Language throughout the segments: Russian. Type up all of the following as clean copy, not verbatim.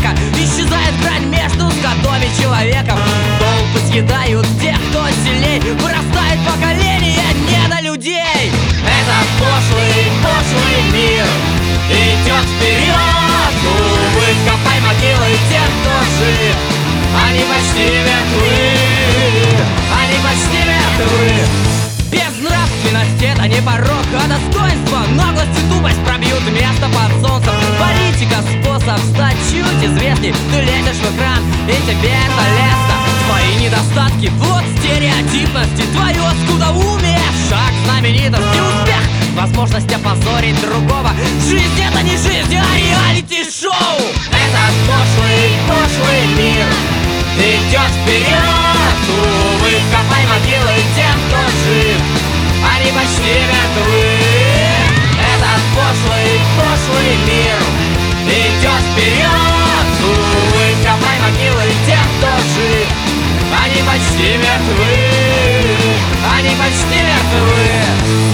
века. Исчезает грань между скотом и человеком. Толпы съедают тех, кто сильней. Вырастает поколение недолюдей. Этот пошлый, пошлый мир идет вперед. Увы, копай могилы тех, кто жив. Они почти мертвы. Они почти мертвы. Безнравственность — это не порог, а достоинство. Наглость и тупость пробьют место под солнцем. Политика — способ стать чуть известней. Ты лезешь в экран, и тебе это лестно. Твои недостатки — плод стереотипности. Твое скудоумие — шаг знаменитости. Успех — возможность опозорить другого. Жизнь — это не жизнь, а реалити-шоу. Этот пошлый, пошлый мир идет вперед. Увы, копай могилы тем, кто жив. Они почти мертвы. Этот пошлый, пошлый мир идет вперед. Увы, копай могилы тем, кто жив. Они почти мертвы. Они почти мертвы.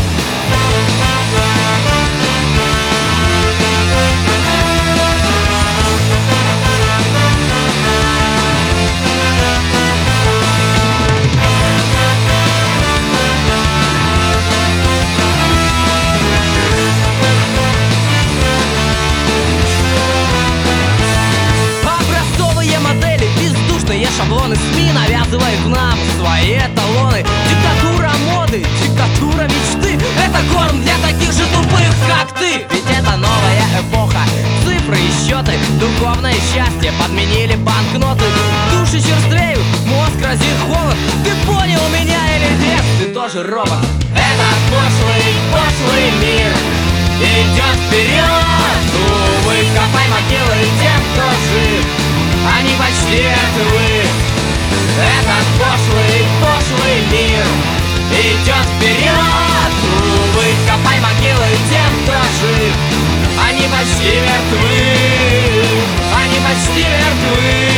Шаблоны СМИ навязывают нам свои эталоны. Диктатура моды, диктатура мечты — это корм для таких же тупых, как ты. Ведь это новая эпоха. Цифры и счеты, духовное счастье подменили банкноты. Души черствеют, мозг разит холод. Ты понял меня или нет? Ты тоже робот. Этот пошлый, пошлый мир идет вперед. Увы, копай могилы тем, кто жив. Они почти мертвы. Этот пошлый, пошлый мир идет вперед. Увы, копай могилы тем, кто жив. Они почти мертвы. Они почти мертвы.